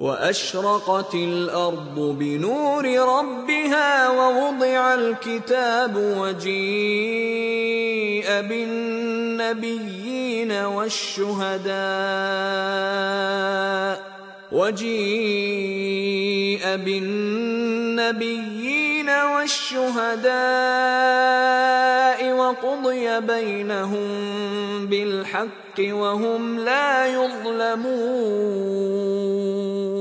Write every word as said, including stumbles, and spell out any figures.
وأشرقت الأرض بنور ربها ووضع الكتاب وجيء بالنبيين والشهداء وجيء بالنبيين والشهداء وقضي بينهم بالحق وهم لا يظلمون.